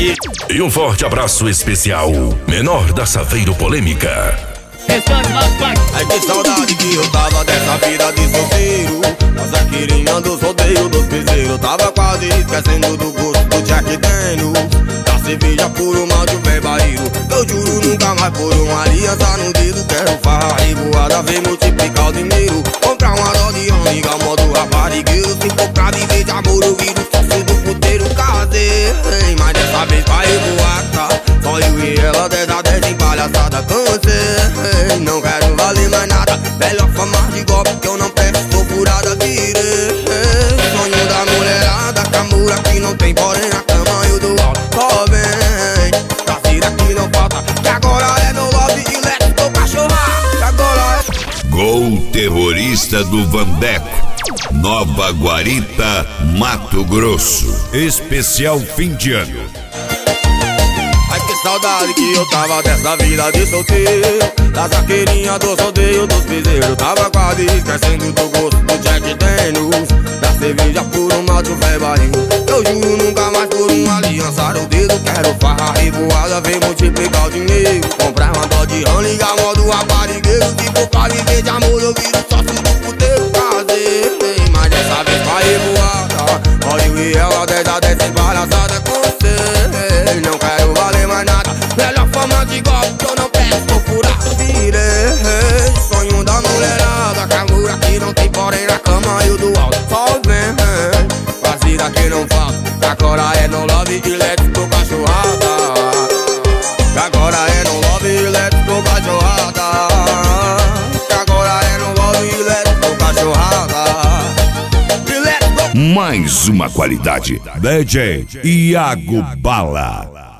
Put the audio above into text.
aí. E um forte abraço especial, Menor da Saveiro Polêmica. Ai que saudade que eu tava dessa vida de solteiro. A zaqueirinha dos rodeios dos bezerros. Tava quase esquecendo do gosto do Jack Daniels, da cerveja por uma de um pé barreiro. Eu juro nunca mais por uma aliança no dedo. Quero farra revoada, ver multiplicar o dinheiro. Comprar uma dose de amiga, modo raparigueiro. Se for pra viver de amor eu viro sócio do puteiro. Casei, mas dessa vez pra revoar, tá? Só eu e ela 10 a 10 em palhaçada. Cansei, não quero valer mais nada. Melhor fama de golpe que eu não presto, tô furada, virei. Sonho da mulherada, camura que não tem, porém na cama eu dou alto. Só vem, parceira que não falta. Que agora é no lobby e let's go cachorrar. Que agora é Gol terrorista do Vandeco, Nova Guarita, Mato Grosso. Especial fim de ano. Ai que saudade que eu tava dessa vida de solteiro. Da zaqueirinha dos rodeios dos bezerros. Tava quase esquecendo do gosto do Jack Daniels, da cerveja por um malte um velho barril. Eu juro nunca mais por uma aliança no dedo. Quero farra revoada, vem multiplicar o dinheiro. Comprar uma dó de rã, ligar modo raparigueiro. Se for pra viver de amor eu viro sócio do puteiro. Casei, mas dessa vez pra revoada. Olha eu e ela 10 a 10 sem palhaçada. Cansei, não quero valer mais nada. Melhor fama de golpe que eu não peço, tô furado, virei. Sonho da mulherada, camura que não tem, porém na cama eu do alto. Só vem, parceira que não falta. Agora é no love e let's go cachorrada. Agora é no love e let's go cachorrada. Agora é no love e let's go cachorrada. Mais uma qualidade. DJ Iago Bala.